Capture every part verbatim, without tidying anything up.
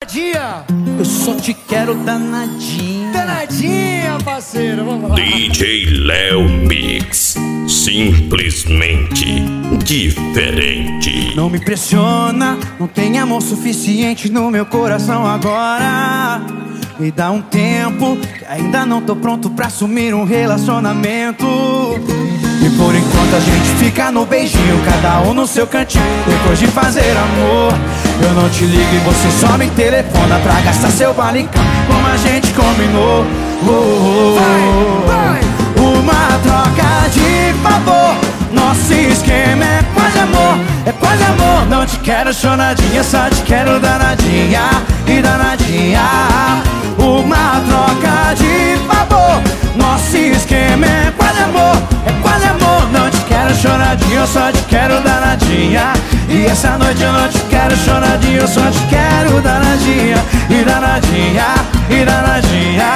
danadinha. Eu só te quero danadinha. Danadinha, parceiro, vamos lá. D J Léo Mix, simplesmente diferente. Não me pressiona, não tem amor suficiente no meu coração agora. Me dá um tempo, que ainda não tô pronto pra assumir um relacionamento. E por enquanto a gente fica no beijinho, cada um no seu cantinho. Depois de fazer amor, eu não te ligo e você só me telefona pra gastar seu balicão, como a gente combinou. Oh, oh, oh. Vai, vai. Uma troca de favor, nosso esquema é quase amor, é quase amor. Não te quero chonadinha, só te quero danadinha e danadinha. Uma troca de favor, nosso esquema é quase amor, é quase amor. Não te quero choradinha, eu só te quero danadinha. E essa noite eu não te quero choradinha, eu só te quero danadinha e danadinha e danadinha.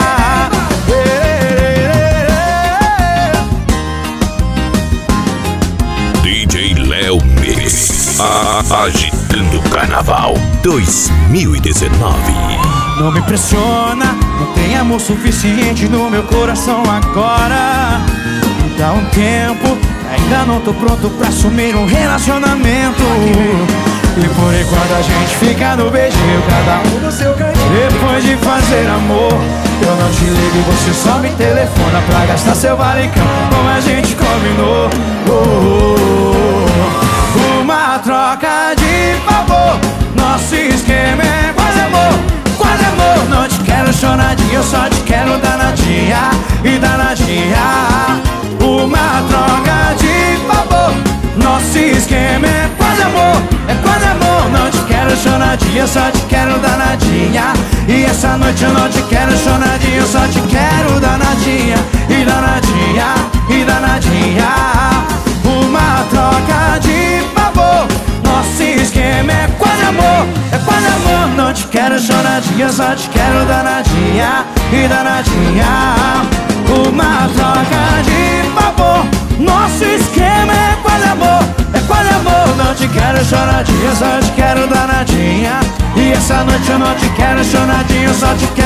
D J Léo Mix, agitando o carnaval dois mil e dezenove. Não me pressiona, não tem amor suficiente no meu coração agora. Me dá um tempo, ainda não tô pronto pra assumir um relacionamento. E por enquanto a gente fica no beijinho, cada um no seu cantinho. Depois de fazer amor, eu não te ligo e você só me telefona pra gastar seu valicão, como a gente combinou. Oh, oh, oh. Uma troca de favor, nosso esquema é quase amor, quase amor. Não te quero choradinha, eu só te quero danadinha e danadinha. Uma troca de favor, nosso esquema é quase amor, é quase amor. Não te quero choradinha, eu só te quero danadinha. E essa noite eu não te quero choradinha, eu só te quero danadinha e danadinha e danadinha. Uma troca de favor, nosso esquema é quase amor, é quase amor. Não te quero choradinha, só te quero danadinha e danadinha. Uma troca de favor, nosso esquema é quase amor, é quase amor. Não te quero choradinha, só te quero danadinha. E essa noite eu não te quero choradinha, eu só te quero